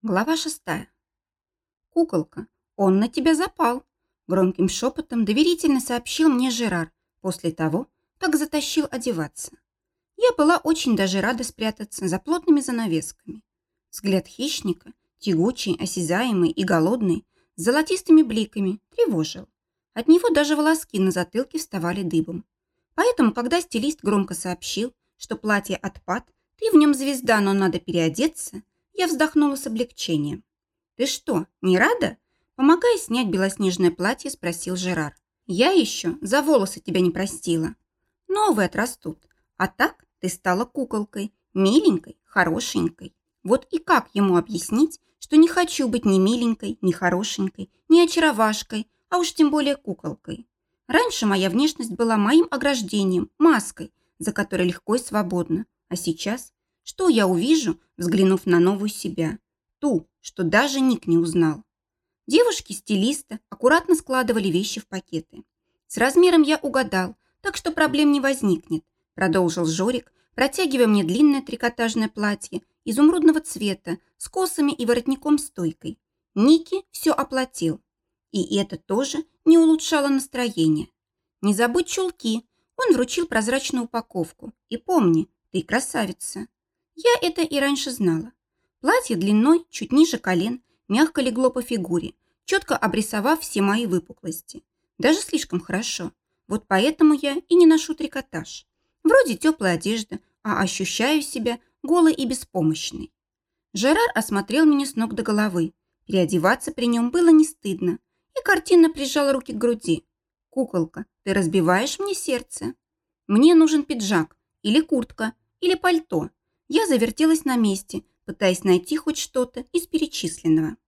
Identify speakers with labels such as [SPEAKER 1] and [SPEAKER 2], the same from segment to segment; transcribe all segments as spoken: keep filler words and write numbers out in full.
[SPEAKER 1] Глава шестая. «Куколка, он на тебя запал», – громким шепотом доверительно сообщил мне Жерар после того, как затащил одеваться. Я была очень даже рада спрятаться за плотными занавесками. Взгляд хищника, тягучий, осязаемый и голодный, с золотистыми бликами, тревожил. От него даже волоски на затылке вставали дыбом. Поэтому, когда стилист громко сообщил, что платье отпад, ты в нем звезда, но надо переодеться, я вздохнула с облегчением. «Ты что, не рада?» Помогая снять белоснежное платье, спросил Жерар. «Я еще за волосы тебя не простила. Новые отрастут. А так ты стала куколкой, миленькой, хорошенькой. Вот и как ему объяснить, что не хочу быть ни миленькой, ни хорошенькой, ни очаровашкой, а уж тем более куколкой? Раньше моя внешность была моим ограждением, маской, за которой легко и свободно. А сейчас что я увижу, взглянув на новую себя? Ту, что даже Ник не узнал. Девушки-стилиста аккуратно складывали вещи в пакеты. С размером я угадал, так что проблем не возникнет, продолжил Жорик, протягивая мне длинное трикотажное платье изумрудного цвета с косами и воротником-стойкой. Ники все оплатил. И это тоже не улучшало настроение. Не забудь чулки. Он вручил прозрачную упаковку. И помни, ты красавица. Я это и раньше знала. Платье длиной чуть ниже колен мягко легло по фигуре, четко обрисовав все мои выпуклости. Даже слишком хорошо. Вот поэтому я и не ношу трикотаж. Вроде теплая одежда, а ощущаю себя голой и беспомощной. Жерар осмотрел меня с ног до головы. Переодеваться при нем было не стыдно. И картинно прижал руки к груди. «Куколка, ты разбиваешь мне сердце. Мне нужен пиджак или куртка или пальто». Я завертелась на месте, пытаясь найти хоть что-то из перечисленного.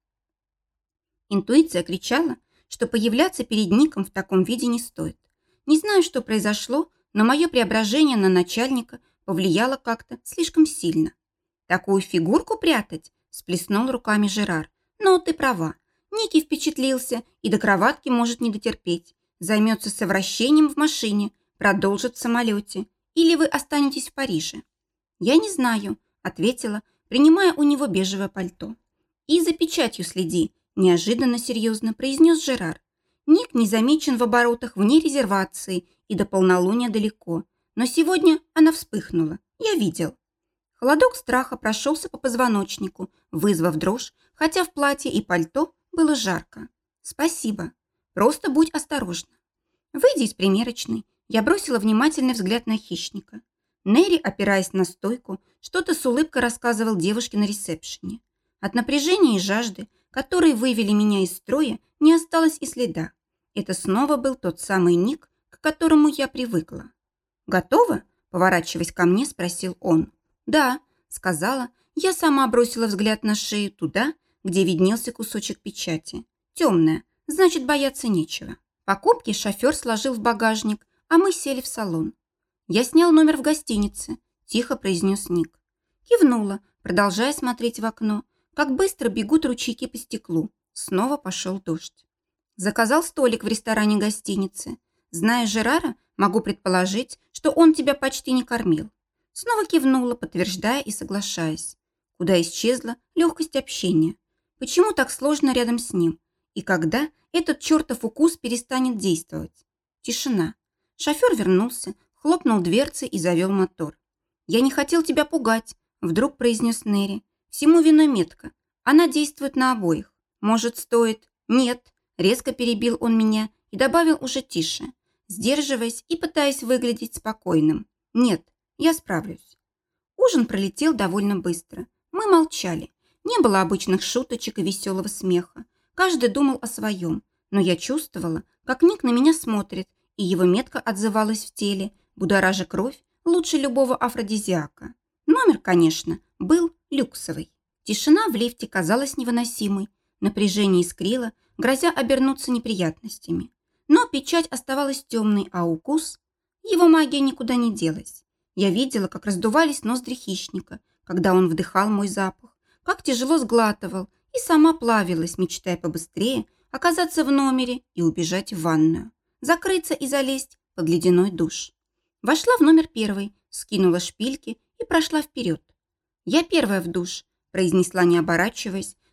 [SPEAKER 1] Интуиция кричала, что появляться перед Ником в таком виде не стоит. Не знаю, что произошло, но мое преображение на начальника повлияло как-то слишком сильно. «Такую фигурку прятать?» – сплеснул руками Жерар. «Но ты права. Ники впечатлился и до кроватки может не дотерпеть. Займется совращением в машине, продолжит в самолете. Или вы останетесь в Париже?» «Я не знаю», – ответила, принимая у него бежевое пальто. «И за печатью следи», – неожиданно серьезно произнес Жерар. «Ник не замечен в оборотах вне резервации и до полнолуния далеко. Но сегодня она вспыхнула. Я видел». Холодок страха прошелся по позвоночнику, вызвав дрожь, хотя в платье и пальто было жарко. «Спасибо. Просто будь осторожна». Выйдя из примерочной, я бросила внимательный взгляд на хищника. Нерри, опираясь на стойку, что-то с улыбкой рассказывал девушке на ресепшене. От напряжения и жажды, которые вывели меня из строя, не осталось и следа. Это снова был тот самый Ник, к которому я привыкла. «Готова?» – поворачиваясь ко мне, спросил он. «Да», – сказала. Я сама бросила взгляд на шею туда, где виднелся кусочек печати. Темная, значит, бояться нечего. Покупки шофер сложил в багажник, а мы сели в салон. «Я снял номер в гостинице», – тихо произнес Ник. Кивнула, продолжая смотреть в окно, как быстро бегут ручейки по стеклу. Снова пошел дождь. «Заказал столик в ресторане гостиницы. Зная Жерара, могу предположить, что он тебя почти не кормил». Снова кивнула, подтверждая и соглашаясь. Куда исчезла легкость общения? Почему так сложно рядом с ним? И когда этот чертов укус перестанет действовать? Тишина. Шофер вернулся, хлопнул дверцы и завел мотор. «Я не хотел тебя пугать», – вдруг произнес Нерри. «Всему виной метка. Она действует на обоих. Может, стоит...» «Нет», – резко перебил он меня и добавил уже тише, сдерживаясь и пытаясь выглядеть спокойным. «Нет, я справлюсь». Ужин пролетел довольно быстро. Мы молчали. Не было обычных шуточек и веселого смеха. Каждый думал о своем. Но я чувствовала, как Ник на меня смотрит, и его метка отзывалась в теле, будоража кровь лучше любого афродизиака. Номер, конечно, был люксовый. Тишина в лифте казалась невыносимой. Напряжение искрило, грозя обернуться неприятностями. Но печать оставалась темной, а укус... Его магия никуда не делась. Я видела, как раздувались ноздри хищника, когда он вдыхал мой запах, как тяжело сглатывал, и сама плавилась, мечтая побыстрее оказаться в номере и убежать в ванную, закрыться и залезть под ледяной душ. Вошла в номер первой, скинула шпильки и прошла вперед. «Я первая в душ», – произнесла, не оборачиваясь,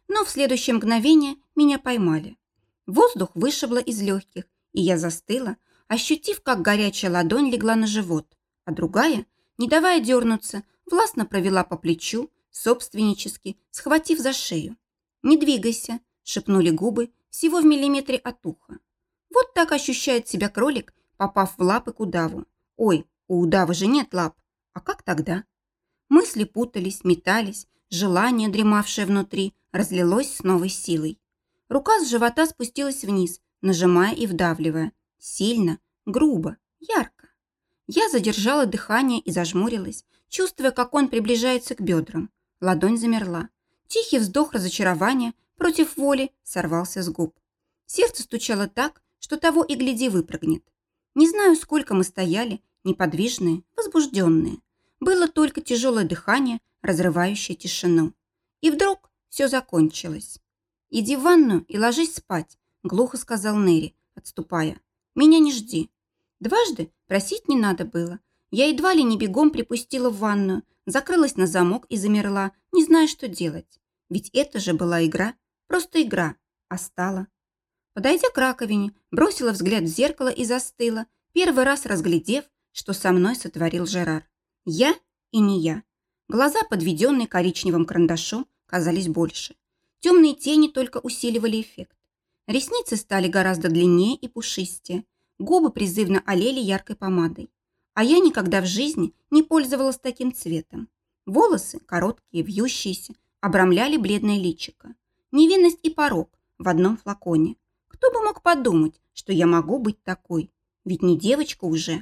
[SPEAKER 1] но в следующее мгновение меня поймали. Воздух вышибло из легких, и я застыла, ощутив, как горячая ладонь легла на живот, а другая, не давая дернуться, властно провела по плечу, собственнически, схватив за шею. «Не двигайся», – шепнули губы всего в миллиметре от уха. Вот так ощущает себя кролик, попав в лапы к удаву. Ой, у удава же нет лап. А как тогда? Мысли путались, метались, желание, дремавшее внутри, разлилось с новой силой. Рука с живота спустилась вниз, нажимая и вдавливая. Сильно, грубо, ярко. Я задержала дыхание и зажмурилась, чувствуя, как он приближается к бедрам. Ладонь замерла. Тихий вздох разочарования против воли сорвался с губ. Сердце стучало так, что того и гляди выпрыгнет. Не знаю, сколько мы стояли, неподвижные, возбужденные. Было только тяжелое дыхание, разрывающее тишину. И вдруг все закончилось. «Иди в ванную и ложись спать», – глухо сказал Нерри, отступая. «Меня не жди». Дважды просить не надо было. Я едва ли не бегом припустила в ванную, закрылась на замок и замерла, не зная, что делать. Ведь это же была игра, просто игра, а стала. Подойдя к раковине, бросила взгляд в зеркало и застыла, первый раз разглядев, что со мной сотворил Жерар. Я и не я. Глаза, подведенные коричневым карандашом, казались больше. Темные тени только усиливали эффект. Ресницы стали гораздо длиннее и пушистее. Губы призывно олели яркой помадой. А я никогда в жизни не пользовалась таким цветом. Волосы, короткие, вьющиеся, обрамляли бледное личико. Невинность и порок в одном флаконе. Кто бы мог подумать, что я могу быть такой? Ведь не девочка уже.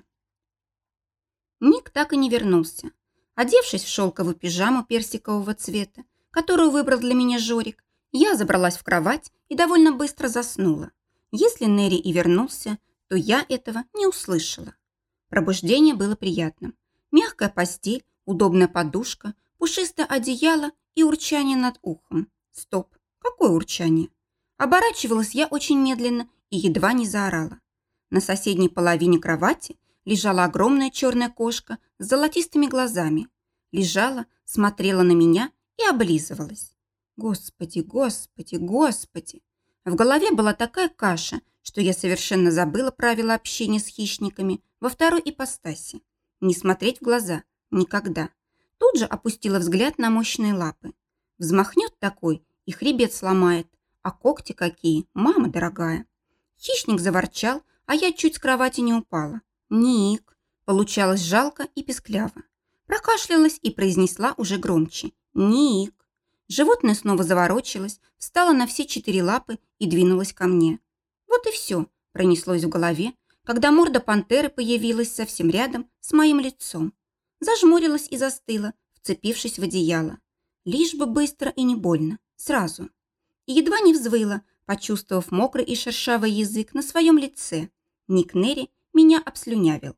[SPEAKER 1] Ник так и не вернулся. Одевшись в шелковую пижаму персикового цвета, которую выбрал для меня Жорик, я забралась в кровать и довольно быстро заснула. Если Нерри и вернулся, то я этого не услышала. Пробуждение было приятным. Мягкая постель, удобная подушка, пушистое одеяло и урчание над ухом. Стоп, какое урчание? Оборачивалась я очень медленно и едва не заорала. На соседней половине кровати лежала огромная черная кошка с золотистыми глазами. Лежала, смотрела на меня и облизывалась. Господи, господи, господи! В голове была такая каша, что я совершенно забыла правила общения с хищниками во второй ипостаси. Не смотреть в глаза никогда. Тут же опустила взгляд на мощные лапы. Взмахнет такой и хребет сломает. А когти какие, мама дорогая. Хищник заворчал, а я чуть с кровати не упала. Ник. Получалось жалко и пискляво. Прокашлялась и произнесла уже громче. Ник. Животное снова заворочилось, встало на все четыре лапы и двинулось ко мне. Вот и все пронеслось в голове, когда морда пантеры появилась совсем рядом с моим лицом. Зажмурилась и застыла, вцепившись в одеяло. Лишь бы быстро и не больно. Сразу. И едва не взвыла, почувствовав мокрый и шершавый язык на своем лице. Ник Нерри меня обслюнявил.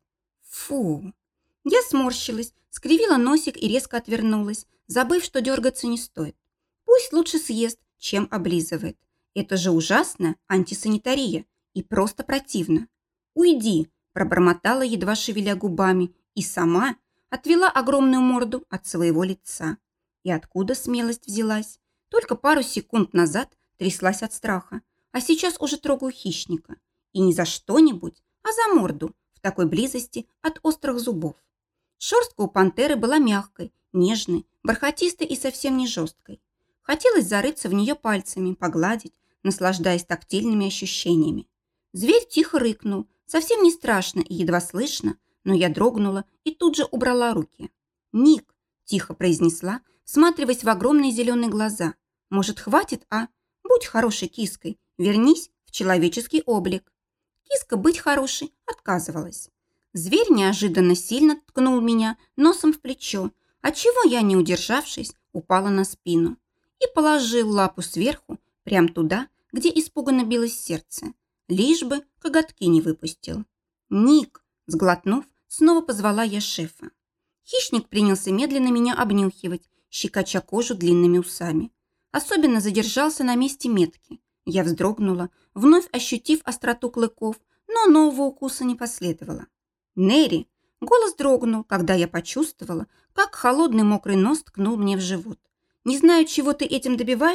[SPEAKER 1] Фу! Я сморщилась, скривила носик и резко отвернулась, забыв, что дергаться не стоит. Пусть лучше съест, чем облизывает. Это же ужасная антисанитария и просто противно. «Уйди!» – пробормотала, едва шевеля губами, и сама отвела огромную морду от своего лица. И откуда смелость взялась? Только пару секунд назад тряслась от страха, а сейчас уже трогаю хищника. И не за что-нибудь, а за морду, в такой близости от острых зубов. Шерстка у пантеры была мягкой, нежной, бархатистой и совсем не жесткой. Хотелось зарыться в нее пальцами, погладить, наслаждаясь тактильными ощущениями. Зверь тихо рыкнул, совсем не страшно и едва слышно, но я дрогнула и тут же убрала руки. «Ник», – тихо произнесла, всматриваясь в огромные зеленые глаза. «Может, хватит, а? Будь хорошей киской, вернись в человеческий облик». Киска быть хорошей отказывалась. Зверь неожиданно сильно ткнул меня носом в плечо, отчего я, не удержавшись, упала на спину и положил лапу сверху, прямо туда, где испуганно билось сердце, лишь бы коготки не выпустил. «Ник!» – сглотнув, снова позвала я шефа. Хищник принялся медленно меня обнюхивать, щекоча кожу длинными усами. Особенно задержался на месте метки. Я вздрогнула, вновь ощутив остроту клыков, но нового укуса не последовало. «Нерри!» – голос дрогнул, когда я почувствовала, как холодный мокрый нос ткнул мне в живот. «Не знаю, чего ты этим добиваешься,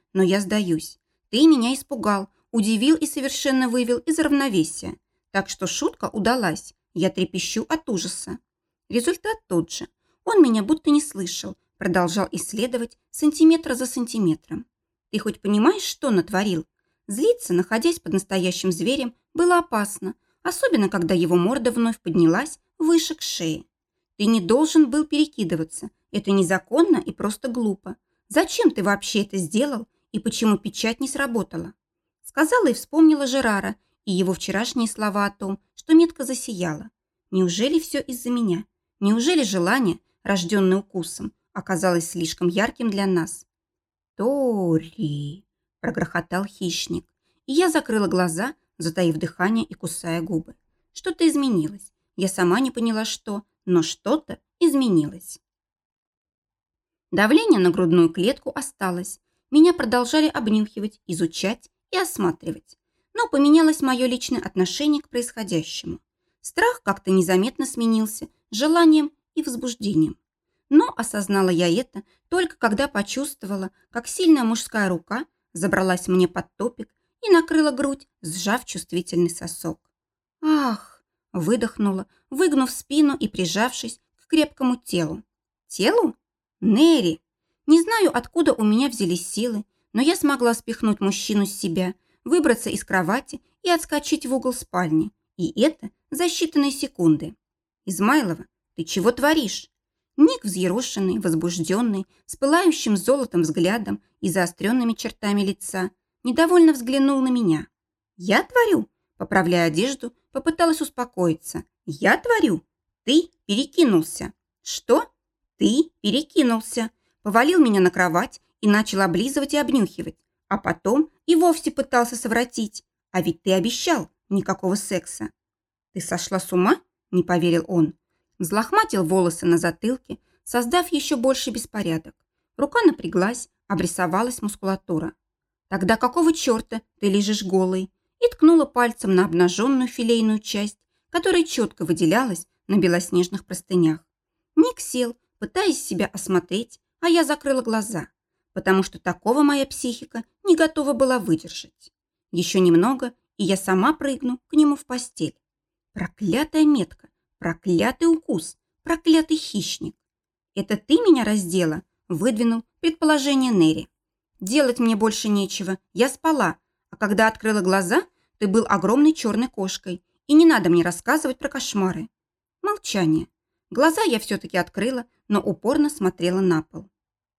[SPEAKER 1] но я сдаюсь. Ты меня испугал, удивил и совершенно вывел из равновесия. Так что шутка удалась. Я трепещу от ужаса. Результат тот же. Он меня будто не слышал, продолжал исследовать сантиметр за сантиметром. Ты хоть понимаешь, что натворил? Злиться, находясь под настоящим зверем, было опасно, особенно когда его морда вновь поднялась выше к шее. Ты не должен был перекидываться. Это незаконно и просто глупо. Зачем ты вообще это сделал и почему печать не сработала? Сказала и вспомнила Жерара и его вчерашние слова о том, что метка засияла. Неужели все из-за меня? Неужели желание, рожденное укусом, оказалось слишком ярким для нас? «Тори!» – прогрохотал хищник. И я закрыла глаза, затаив дыхание и кусая губы. Что-то изменилось. Я сама не поняла, что, но что-то изменилось. Давление на грудную клетку осталось. Меня продолжали обнюхивать, изучать и осматривать. Но поменялось мое личное отношение к происходящему. Страх как-то незаметно сменился желанием и возбуждением. Но осознала я это только когда почувствовала, как сильная мужская рука забралась мне под топик и накрыла грудь, сжав чувствительный сосок. «Ах!» – выдохнула, выгнув спину и прижавшись к крепкому телу. «Телу? Нери!» Не знаю, откуда у меня взялись силы, но я смогла спихнуть мужчину с себя, выбраться из кровати и отскочить в угол спальни. И это за считанные секунды. «Измайлова, ты чего творишь?» Ник, взъерошенный, возбужденный, с пылающим золотом взглядом и заостренными чертами лица, недовольно взглянул на меня. «Я творю?» Поправляя одежду, попыталась успокоиться. «Я творю? Ты перекинулся». «Что?» «Ты перекинулся». Повалил меня на кровать и начал облизывать и обнюхивать. А потом и вовсе пытался совратить. А ведь ты обещал никакого секса. «Ты сошла с ума?» – не поверил он. Взлохматил волосы на затылке, создав еще больше беспорядок. Рука напряглась, обрисовалась мускулатура. «Тогда какого черта ты лежишь голый?» И ткнула пальцем на обнаженную филейную часть, которая четко выделялась на белоснежных простынях. Ник сел, пытаясь себя осмотреть, а я закрыла глаза, потому что такого моя психика не готова была выдержать. Еще немного, и я сама прыгну к нему в постель. Проклятая метка, проклятый укус, проклятый хищник. «Это ты меня раздела?» – выдвинул предположение Нери. «Делать мне больше нечего, я спала, а когда открыла глаза, ты был огромной черной кошкой, и не надо мне рассказывать про кошмары». Молчание. Глаза я все-таки открыла, но упорно смотрела на пол.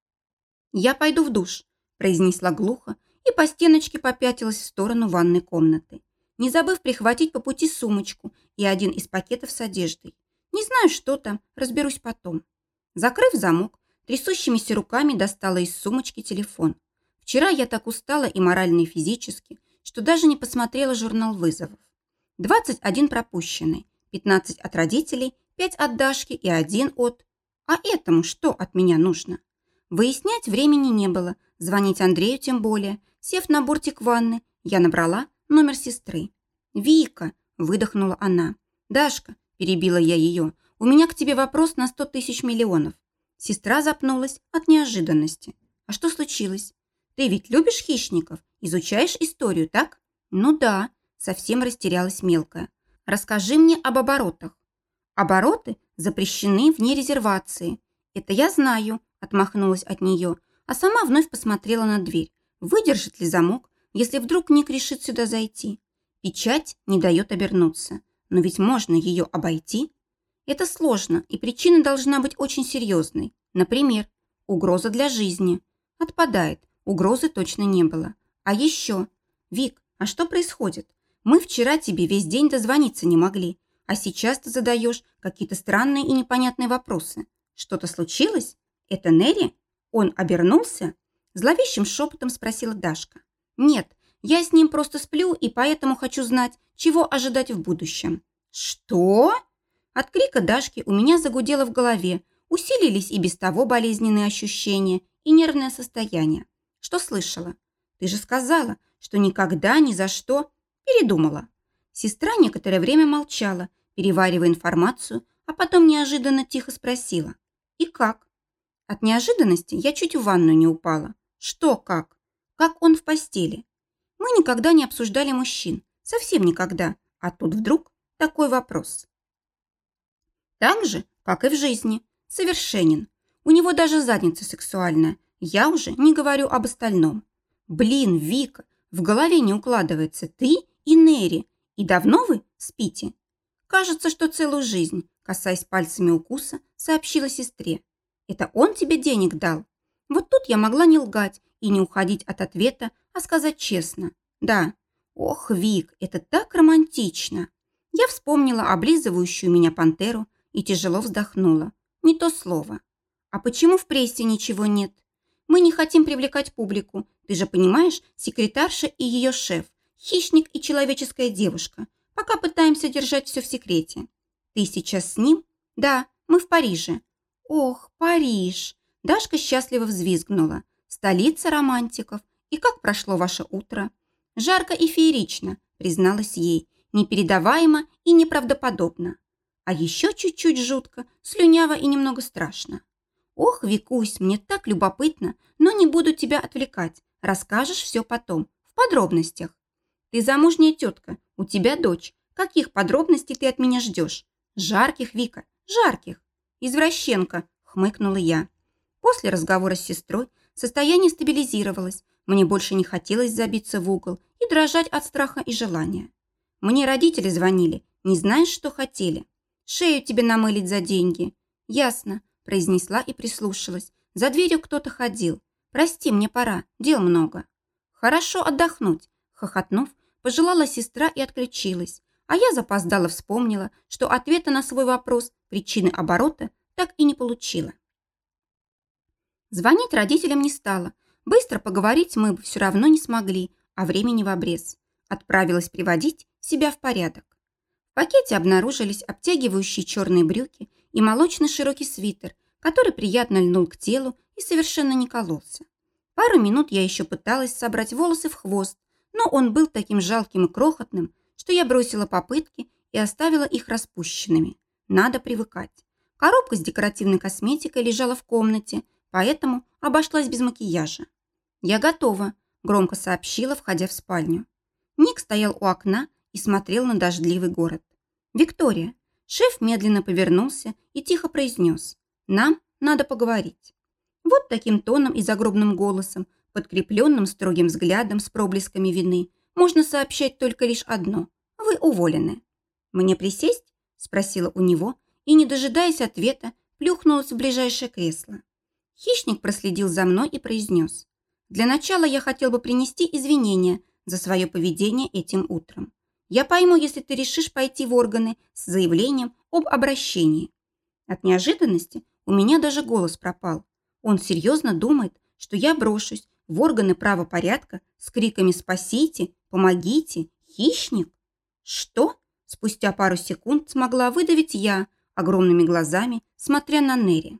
[SPEAKER 1] «Я пойду в душ», – произнесла глухо и по стеночке попятилась в сторону ванной комнаты, не забыв прихватить по пути сумочку и один из пакетов с одеждой. Не знаю, что там, разберусь потом. Закрыв замок, трясущимися руками достала из сумочки телефон. Вчера я так устала и морально, и физически, что даже не посмотрела журнал вызовов. двадцать один пропущенный, пятнадцать от родителей, пять от Дашки и один от... А этому что от меня нужно? Выяснять времени не было, звонить Андрею тем более. Сев на бортик ванны, я набрала номер сестры. «Вика», – выдохнула она. «Дашка», – перебила я ее, – «у меня к тебе вопрос на сто тысяч миллионов». Сестра запнулась от неожиданности. «А что случилось? Ты ведь любишь хищников? Изучаешь историю, так?» «Ну да», – совсем растерялась мелкая. «Расскажи мне об оборотах». «Обороты запрещены вне резервации». «Это я знаю», – отмахнулась от нее, а сама вновь посмотрела на дверь. Выдержит ли замок, если вдруг Ник решит сюда зайти? Печать не дает обернуться. Но ведь можно ее обойти. Это сложно, и причина должна быть очень серьезной. Например, угроза для жизни. Отпадает, угрозы точно не было. А еще... Вик, а что происходит? Мы вчера тебе весь день дозвониться не могли, а сейчас ты задаешь какие-то странные и непонятные вопросы. Что-то случилось? Это Нери? Он обернулся? Зловещим шепотом спросила Дашка. Нет, я с ним просто сплю и поэтому хочу знать, чего ожидать в будущем. Что? От крика Дашки у меня загудело в голове, усилились и без того болезненные ощущения и нервное состояние. Что слышала? Ты же сказала, что никогда ни за что... Передумала. Сестра некоторое время молчала, переваривая информацию, а потом неожиданно тихо спросила. И как? От неожиданности я чуть в ванную не упала. Что как? как он в постели. Мы никогда не обсуждали мужчин, совсем никогда, а тут вдруг такой вопрос. Так же, как и в жизни, совершенен. У него даже задница сексуальная, я уже не говорю об остальном. Блин, Вика, в голове не укладывается ты и Нери. И давно вы спите? Кажется, что целую жизнь, касаясь пальцами укуса, сообщила сестре. Это он тебе денег дал? Вот тут я могла не лгать и не уходить от ответа, а сказать честно. Да. Ох, Вик, это так романтично. Я вспомнила облизывающую меня пантеру и тяжело вздохнула. Не то слово. А почему в прессе ничего нет? Мы не хотим привлекать публику. Ты же понимаешь, секретарша и ее шеф, хищник и человеческая девушка. Пока пытаемся держать все в секрете. Ты сейчас с ним? Да, мы в Париже. Ох, Париж. Дашка счастливо взвизгнула. Столица романтиков. И как прошло ваше утро? Жарко и феерично, призналась ей. Непередаваемо и неправдоподобно. А еще чуть-чуть жутко, слюняво и немного страшно. Ох, Викусь, мне так любопытно, но не буду тебя отвлекать. Расскажешь все потом, в подробностях. Ты замужняя тетка, у тебя дочь. Каких подробностей ты от меня ждешь? Жарких, Вика, жарких. Извращенка, хмыкнула я. После разговора с сестрой состояние стабилизировалось. Мне больше не хотелось забиться в угол и дрожать от страха и желания. Мне родители звонили, не знаешь, что хотели? Шею тебе намылить за деньги. Ясно, произнесла и прислушалась. За дверью кто-то ходил. Прости, мне пора, дел много. Хорошо отдохнуть, хохотнув, пожелала сестра и отключилась. А я запоздала вспомнила, что ответа на свой вопрос, причины оборота, так и не получила. Звонить родителям не стала. Быстро поговорить мы бы все равно не смогли, а времени в обрез. Отправилась приводить себя в порядок. В пакете обнаружились обтягивающие черные брюки и молочный широкий свитер, который приятно льнул к телу и совершенно не кололся. Пару минут я еще пыталась собрать волосы в хвост, но он был таким жалким и крохотным, что я бросила попытки и оставила их распущенными. Надо привыкать. Коробка с декоративной косметикой лежала в комнате, поэтому обошлась без макияжа. «Я готова», – громко сообщила, входя в спальню. Ник стоял у окна и смотрел на дождливый город. «Виктория». Шеф медленно повернулся и тихо произнес. «Нам надо поговорить». Вот таким тоном и загробным голосом, подкрепленным строгим взглядом с проблесками вины, можно сообщать только лишь одно – вы уволены. «Мне присесть?» – спросила у него и, не дожидаясь ответа, плюхнулась в ближайшее кресло. Хищник проследил за мной и произнес. «Для начала я хотел бы принести извинения за свое поведение этим утром. Я пойму, если ты решишь пойти в органы с заявлением об обращении». От неожиданности у меня даже голос пропал. Он серьезно думает, что я брошусь в органы правопорядка с криками «Спасите! Помогите! Хищник!» «Что?» – спустя пару секунд смогла выдавить я, огромными глазами, смотря на Нери.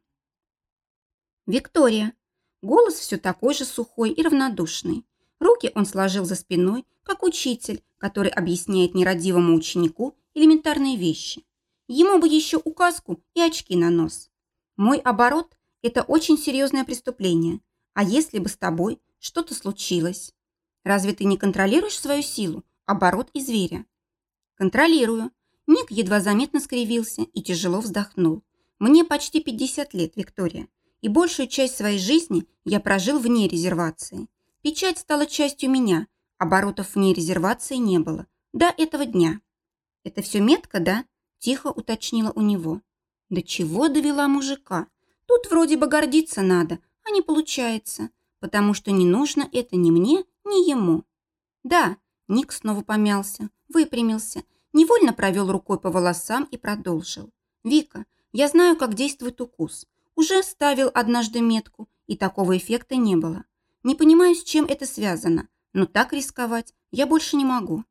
[SPEAKER 1] «Виктория». Голос все такой же сухой и равнодушный. Руки он сложил за спиной, как учитель, который объясняет нерадивому ученику элементарные вещи. Ему бы еще указку и очки на нос. Мой оборот – это очень серьезное преступление. А если бы с тобой что-то случилось? Разве ты не контролируешь свою силу, оборот и зверя? Контролирую. Ник едва заметно скривился и тяжело вздохнул. Мне почти пятьдесят лет, Виктория, и большую часть своей жизни я прожил вне резервации. Печать стала частью меня, оборотов вне резервации не было. До этого дня. Это все метка, да? Тихо уточнила у него. Да чего довела мужика? Тут вроде бы гордиться надо, а не получается, потому что не нужно это ни мне, ни ему. Да, Ник снова помялся, выпрямился, невольно провел рукой по волосам и продолжил. Вика, я знаю, как действует укус. Уже ставил однажды метку, и такого эффекта не было. Не понимаю, с чем это связано, но так рисковать я больше не могу.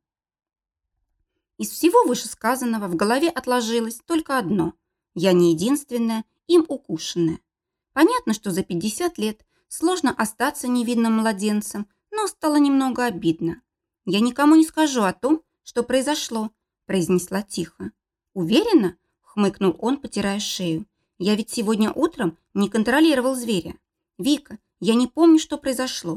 [SPEAKER 1] Из всего вышесказанного в голове отложилось только одно. Я не единственная, им укушенная. Понятно, что за пятьдесят лет сложно остаться невинным младенцем, но стало немного обидно. Я никому не скажу о том, что произошло, произнесла тихо. Уверена? Хмыкнул он, потирая шею. Я ведь сегодня утром не контролировал зверя. Вика, я не помню, что произошло.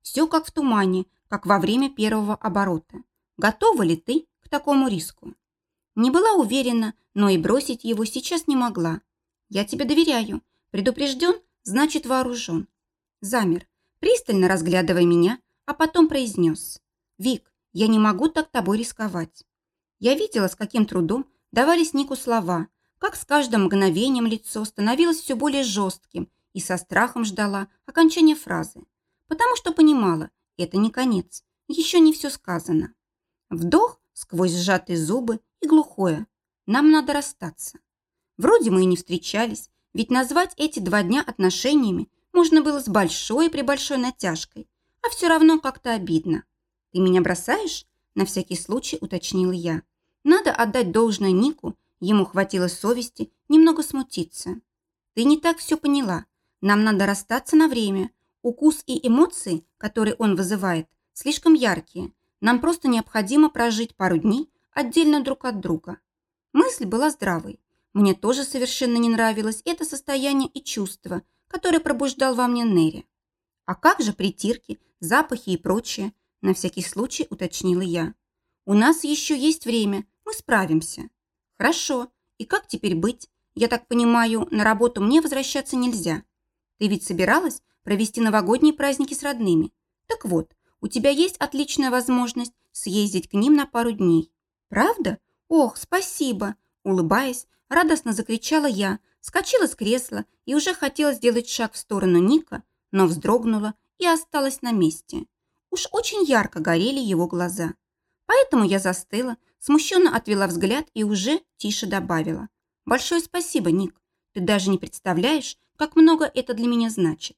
[SPEAKER 1] Все как в тумане, как во время первого оборота. Готова ли ты к такому риску? Не была уверена, но и бросить его сейчас не могла. Я тебе доверяю. Предупрежден, значит вооружен. Замер, пристально разглядывая меня, а потом произнес. Вик, я не могу так тобой рисковать. Я видела, с каким трудом давались Нику слова, как с каждым мгновением лицо становилось все более жестким и со страхом ждала окончания фразы, потому что понимала, это не конец, еще не все сказано. Вдох сквозь сжатые зубы и глухое. Нам надо расстаться. Вроде мы и не встречались, ведь назвать эти два дня отношениями можно было с большой и пребольшой натяжкой, а все равно как-то обидно. «Ты меня бросаешь?» – на всякий случай уточнила я. Надо отдать должное Нику, ему хватило совести немного смутиться. «Ты не так все поняла. Нам надо расстаться на время. Укус и эмоции, которые он вызывает, слишком яркие. Нам просто необходимо прожить пару дней отдельно друг от друга». Мысль была здравой. Мне тоже совершенно не нравилось это состояние и чувство, которое пробуждал во мне Нерри. «А как же притирки, запахи и прочее?» – на всякий случай уточнила я. «У нас еще есть время, мы справимся». «Хорошо. И как теперь быть? Я так понимаю, на работу мне возвращаться нельзя. Ты ведь собиралась провести новогодние праздники с родными? Так вот, у тебя есть отличная возможность съездить к ним на пару дней». «Правда? Ох, спасибо!» Улыбаясь, радостно закричала я, вскочила с кресла и уже хотела сделать шаг в сторону Ника, но вздрогнула и осталась на месте. Уж очень ярко горели его глаза. Поэтому я застыла, смущенно отвела взгляд и уже тише добавила. «Большое спасибо, Ник. Ты даже не представляешь, как много это для меня значит».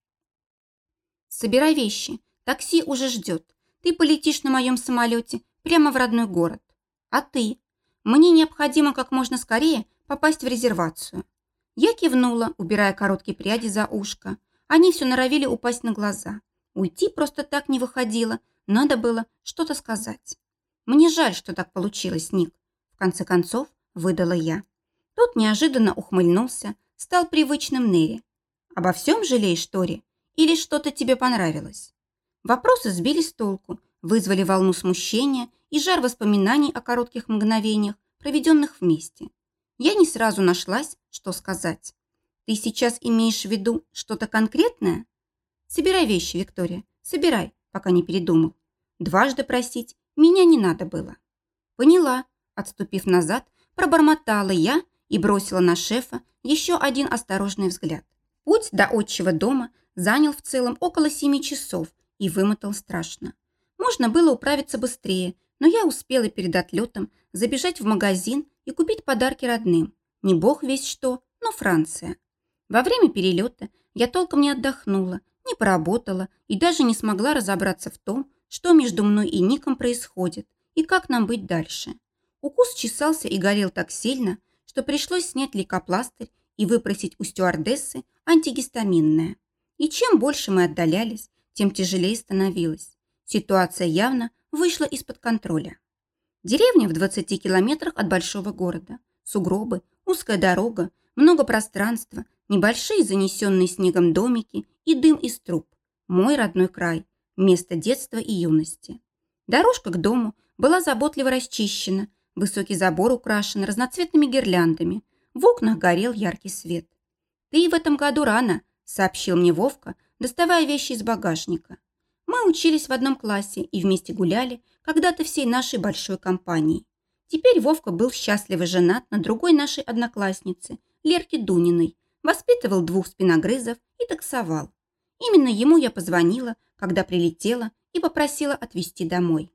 [SPEAKER 1] «Собирай вещи. Такси уже ждет. Ты полетишь на моем самолете прямо в родной город. А ты? Мне необходимо как можно скорее попасть в резервацию». Я кивнула, убирая короткие пряди за ушко. Они все норовили упасть на глаза. Уйти просто так не выходило. Надо было что-то сказать. «Мне жаль, что так получилось, Ник», – в конце концов выдала я. Тот неожиданно ухмыльнулся, стал привычным Нерри. «Обо всем жалеешь, Тори? Или что-то тебе понравилось?» Вопросы сбили с толку, вызвали волну смущения и жар воспоминаний о коротких мгновениях, проведенных вместе. Я не сразу нашлась, что сказать. «Ты сейчас имеешь в виду что-то конкретное?» «Собирай вещи, Виктория, собирай, пока не передумал. Дважды просить меня не надо было». «Поняла», отступив назад, пробормотала я и бросила на шефа еще один осторожный взгляд. Путь до отчего дома занял в целом около семи часов и вымотал страшно. Можно было управиться быстрее, но я успела перед отлетом забежать в магазин и купить подарки родным. Не бог весть что, но Франция. Во время перелета я толком не отдохнула, не поработала и даже не смогла разобраться в том, что между мной и Ником происходит и как нам быть дальше. Укус чесался и горел так сильно, что пришлось снять лейкопластырь и выпросить у стюардессы антигистаминное. И чем больше мы отдалялись, тем тяжелее становилось. Ситуация явно вышла из-под контроля. Деревня в двадцати километрах от большого города. Сугробы, узкая дорога, много пространства, небольшие занесенные снегом домики и дым из труб. Мой родной край, место детства и юности. Дорожка к дому была заботливо расчищена, высокий забор украшен разноцветными гирляндами, в окнах горел яркий свет. «Ты в этом году рано», – сообщил мне Вовка, доставая вещи из багажника. Мы учились в одном классе и вместе гуляли когда-то всей нашей большой компанией. Теперь Вовка был счастливо женат на другой нашей однокласснице, Лерке Дуниной, воспитывал двух спиногрызов и таксовал. Именно ему я позвонила, когда прилетела, и попросила отвезти домой.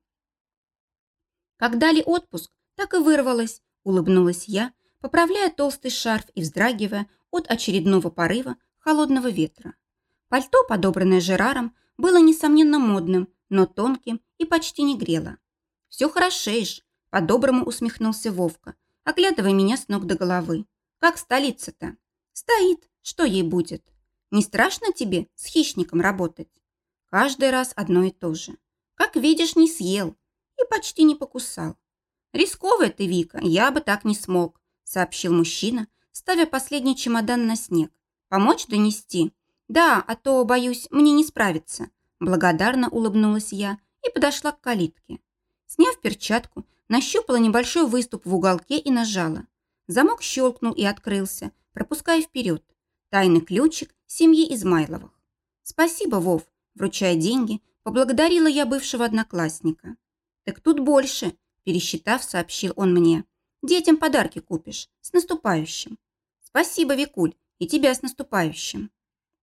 [SPEAKER 1] Как дали отпуск, так и вырвалась, улыбнулась я, поправляя толстый шарф и вздрагивая от очередного порыва холодного ветра. Пальто, подобранное Жераром, было, несомненно, модным, но тонким и почти не грело. «Все хорошеешь», – по-доброму усмехнулся Вовка, оглядывая меня с ног до головы. «Как столица-то?» «Стоит. Что ей будет? Не страшно тебе с хищником работать?» Каждый раз одно и то же. «Как видишь, не съел и почти не покусал». «Рисковая ты, Вика, я бы так не смог», – сообщил мужчина, ставя последний чемодан на снег. «Помочь донести?» «Да, а то, боюсь, мне не справиться», Благодарно улыбнулась я и подошла к калитке. Сняв перчатку, нащупала небольшой выступ в уголке и нажала. Замок щелкнул и открылся, пропуская вперед. Тайный ключик семьи Измайловых. «Спасибо, Вов», вручая деньги, поблагодарила я бывшего одноклассника. «Так тут больше», пересчитав, сообщил он мне. «Детям подарки купишь. С наступающим». «Спасибо, Викуль, и тебя с наступающим».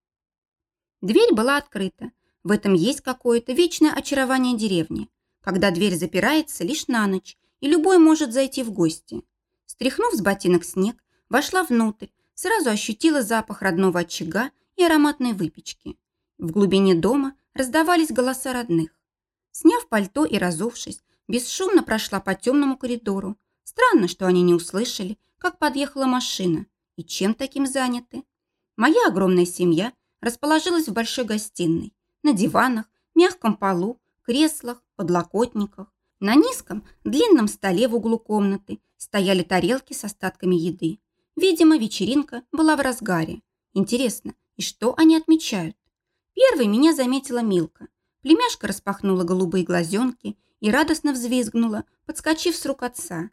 [SPEAKER 1] Дверь была открыта. В этом есть какое-то вечное очарование деревни, когда дверь запирается лишь на ночь, и любой может зайти в гости. Стряхнув с ботинок снег, вошла внутрь, сразу ощутила запах родного очага и ароматной выпечки. В глубине дома раздавались голоса родных. Сняв пальто и разувшись, бесшумно прошла по темному коридору. Странно, что они не услышали, как подъехала машина и чем таким заняты. Моя огромная семья расположилась в большой гостиной, на диванах, мягком полу, креслах, подлокотниках. На низком, длинном столе в углу комнаты стояли тарелки с остатками еды. Видимо, вечеринка была в разгаре. Интересно, и что они отмечают? Первой меня заметила Милка. Племяшка распахнула голубые глазенки и радостно взвизгнула, подскочив с рук отца.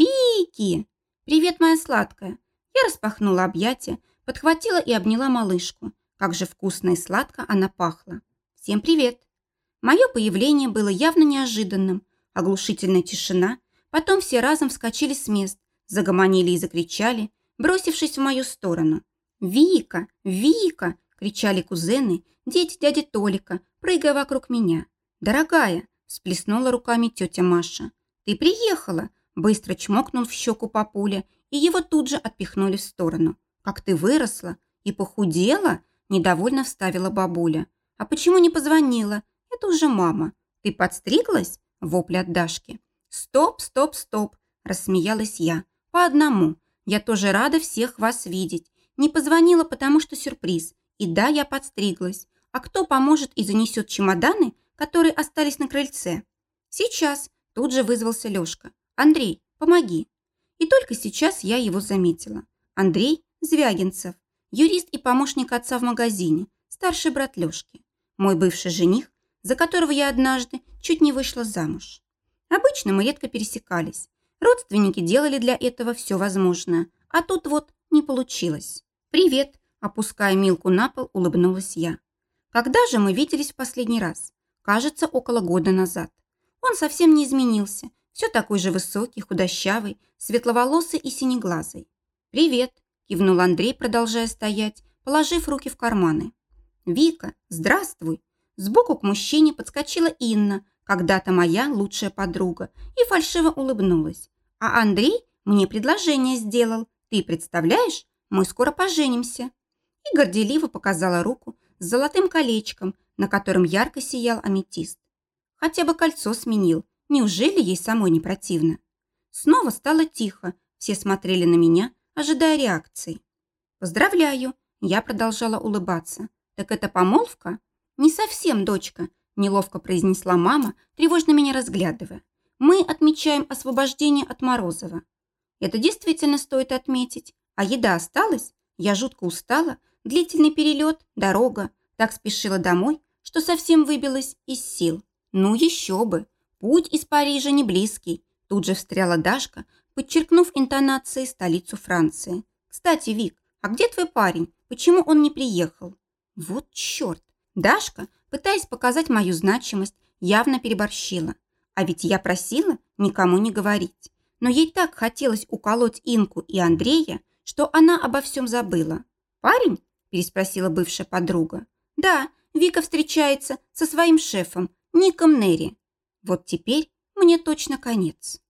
[SPEAKER 1] «Вики! Привет, моя сладкая!» Я распахнула объятия, подхватила и обняла малышку. Как же вкусно и сладко она пахла. «Всем привет!» Мое появление было явно неожиданным. Оглушительная тишина. Потом все разом вскочили с мест, загомонили и закричали, бросившись в мою сторону. «Вика! Вика!» – кричали кузены, дети дяди Толика, прыгая вокруг меня. «Дорогая!» – всплеснула руками тетя Маша. «Ты приехала!» – быстро чмокнул в щеку папуля, и его тут же отпихнули в сторону. «Как ты выросла! И похудела!» – недовольно вставила бабуля. «А почему не позвонила? Это уже мама. Ты подстриглась?» – вопль от Дашки. «Стоп, стоп, стоп!» – рассмеялась я. «По одному. Я тоже рада всех вас видеть. Не позвонила, потому что сюрприз. И да, я подстриглась. А кто поможет и занесет чемоданы, которые остались на крыльце?» «Сейчас», – тут же вызвался Лешка. «Андрей, помоги». И только сейчас я его заметила. Андрей Звягинцев, юрист и помощник отца в магазине, старший брат Лешки. Мой бывший жених, за которого я однажды чуть не вышла замуж. Обычно мы редко пересекались. Родственники делали для этого все возможное, а тут вот не получилось. «Привет», – опуская Милку на пол, улыбнулась я. Когда же мы виделись в последний раз? Кажется, около года назад. Он совсем не изменился, все такой же высокий, худощавый, светловолосый и синеглазый. «Привет», – кивнул Андрей, продолжая стоять, положив руки в карманы. «Вика, здравствуй». Сбоку к мужчине подскочила Инна, когда-то моя лучшая подруга, и фальшиво улыбнулась. «А Андрей мне предложение сделал. Ты представляешь? Мы скоро поженимся». И горделиво показала руку с золотым колечком, на котором ярко сиял аметист. Хотя бы кольцо сменил. Неужели ей самой не противно? Снова стало тихо. Все смотрели на меня, ожидая реакции. «Поздравляю!» Я продолжала улыбаться. «Так это помолвка?» «Не совсем, дочка», – неловко произнесла мама, тревожно меня разглядывая. «Мы отмечаем освобождение от Морозова». Это действительно стоит отметить. А еда осталась? Я жутко устала. Длительный перелет, дорога. Так спешила домой, что совсем выбилась из сил. Ну еще бы. Путь из Парижа не близкий. Тут же встряла Дашка, подчеркнув интонацией столицу Франции. «Кстати, Вик, а где твой парень? Почему он не приехал?» Вот черт. Дашка, пытаясь показать мою значимость, явно переборщила. А ведь я просила никому не говорить. Но ей так хотелось уколоть Инку и Андрея, что она обо всем забыла. «Парень?» – переспросила бывшая подруга. «Да, Вика встречается со своим шефом, Ником Нерри. Вот теперь мне точно конец».